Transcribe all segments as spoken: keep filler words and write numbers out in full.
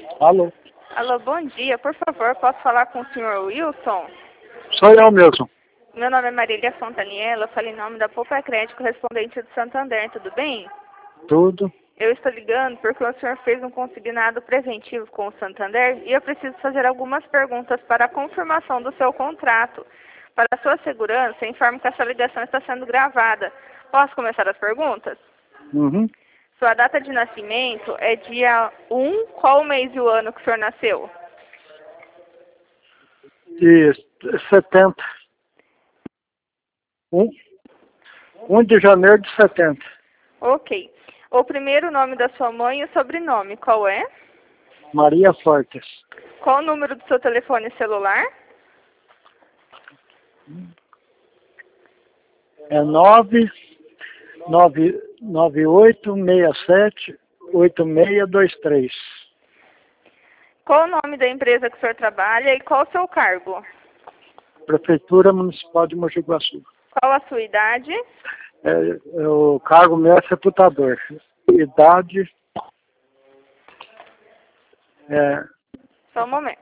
Alô? Alô, bom dia. Por favor, posso falar com o senhor Wilson? Sou eu mesmo. Meu nome é Marília Fontaniela, eu falo em nome da Poupa Crédito, correspondente do Santander, tudo bem? Tudo. Eu estou ligando porque o senhor fez um consignado preventivo com o Santander e eu preciso fazer algumas perguntas para a confirmação do seu contrato. Para a sua segurança, informo que essa ligação está sendo gravada. Posso começar as perguntas? Uhum. Sua data de nascimento é dia um, qual o mês e o ano que o senhor nasceu? E setenta. Um, um de janeiro de setenta. Ok. O primeiro nome da sua mãe e o sobrenome, qual é? Maria Fortes. Qual o número do seu telefone celular? É nove nove nove oito seis sete oito seis dois três. Qual o nome da empresa que o senhor trabalha e qual o seu cargo? Prefeitura Municipal de Mogi Guaçu. Qual a sua idade? É, é, o cargo meu é sepultador. Idade é Só um momento.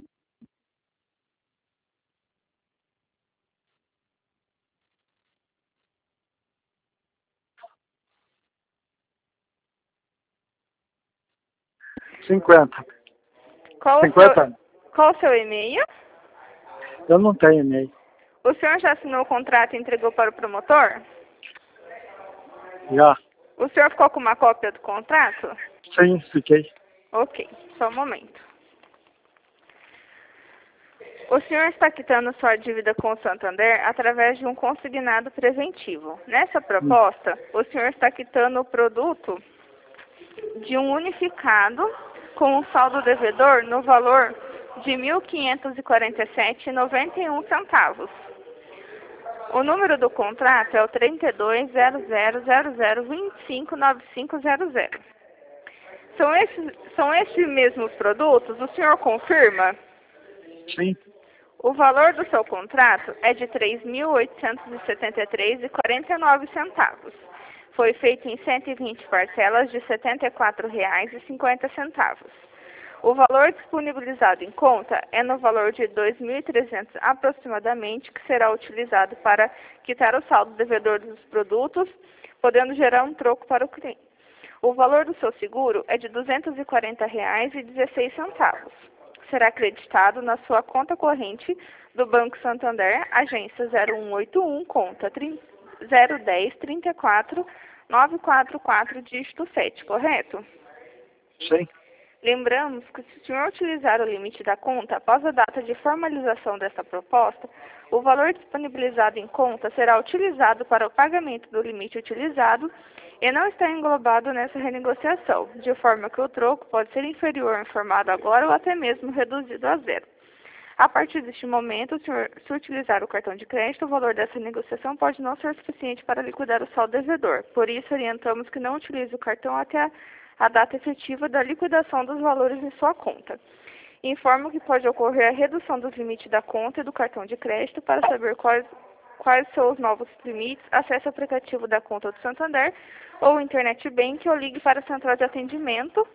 cinquenta. Qual o cinquenta seu, anos. qual o seu e-mail? Eu não tenho e-mail. O senhor já assinou o contrato e entregou para o promotor? Já. O senhor ficou com uma cópia do contrato? Sim, fiquei. Ok, só um momento. O senhor está quitando sua dívida com o Santander através de um consignado preventivo. Nessa proposta, o senhor está quitando o produto de um unificado com um saldo devedor no valor de mil quinhentos e quarenta e sete reais e noventa e um centavos. O número do contrato é o trinta e dois zero zero zero zero vinte e cinco nove cinco zero zero. São esses, são esses mesmos produtos? O senhor confirma? Sim. O valor do seu contrato é de três mil oitocentos e setenta e três reais e quarenta e nove centavos. Foi feito em cento e vinte parcelas de setenta e quatro reais e cinquenta centavos. O valor disponibilizado em conta é no valor de dois mil e trezentos aproximadamente, que será utilizado para quitar o saldo devedor dos produtos, podendo gerar um troco para o cliente. O valor do seu seguro é de duzentos e quarenta reais e dezesseis centavos. Será acreditado na sua conta corrente do Banco Santander, agência zero um oito um, conta zero um zero trinta e quatro nove quatro quatro, dígito sete, correto? Sim. Lembramos que se o senhor utilizar o limite da conta após a data de formalização desta proposta, o valor disponibilizado em conta será utilizado para o pagamento do limite utilizado e não está englobado nessa renegociação, de forma que o troco pode ser inferior ao informado agora ou até mesmo reduzido a zero. A partir deste momento, o senhor, se utilizar o cartão de crédito, o valor dessa negociação pode não ser suficiente para liquidar o saldo devedor. Por isso, orientamos que não utilize o cartão até a, a data efetiva da liquidação dos valores em sua conta. Informo que pode ocorrer a redução dos limites da conta e do cartão de crédito. Para saber quais, quais são os novos limites, acesse o aplicativo da conta do Santander ou Internet Bank ou ligue para a central de atendimento.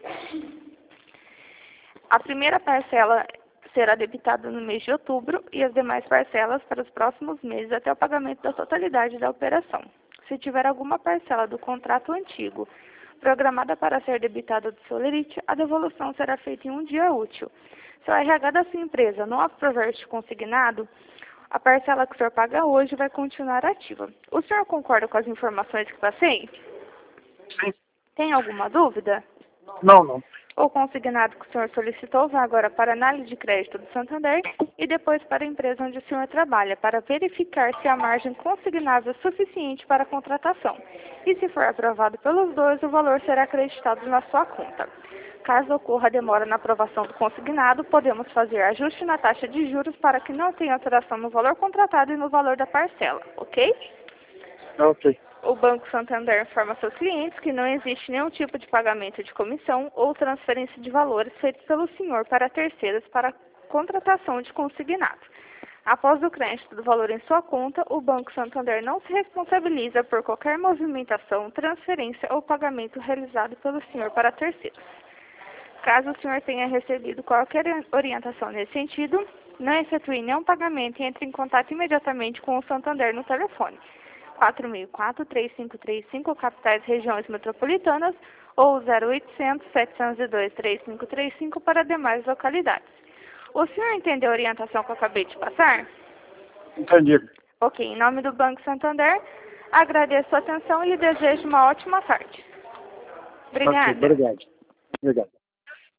A primeira parcela será debitada no mês de outubro e as demais parcelas para os próximos meses até o pagamento da totalidade da operação. Se tiver alguma parcela do contrato antigo programada para ser debitada do seu lerite, a devolução será feita em um dia útil. Se o R H da sua empresa não aprover este consignado, a parcela que o senhor paga hoje vai continuar ativa. O senhor concorda com as informações que passei? Sim. Tem alguma dúvida? Não, não. O consignado que o senhor solicitou vai agora para a análise de crédito do Santander e depois para a empresa onde o senhor trabalha, para verificar se a margem consignável é suficiente para a contratação. E se for aprovado pelos dois, o valor será acreditado na sua conta. Caso ocorra demora na aprovação do consignado, podemos fazer ajuste na taxa de juros para que não tenha alteração no valor contratado e no valor da parcela, ok? Ok. O Banco Santander informa seus clientes que não existe nenhum tipo de pagamento de comissão ou transferência de valores feitos pelo senhor para terceiros para contratação de consignado. Após o crédito do valor em sua conta, o Banco Santander não se responsabiliza por qualquer movimentação, transferência ou pagamento realizado pelo senhor para terceiros. Caso o senhor tenha recebido qualquer orientação nesse sentido, não efetue nenhum pagamento e entre em contato imediatamente com o Santander no telefone quatro seis quatro, três cinco três cinco, capitais regiões metropolitanas, ou zero oitocentos, sete zero dois, três cinco três cinco para demais localidades. O senhor entendeu a orientação que eu acabei de passar? Entendi. Ok, em nome do Banco Santander, agradeço a atenção e lhe desejo uma ótima tarde. Obrigada. Ok, obrigado. Obrigado.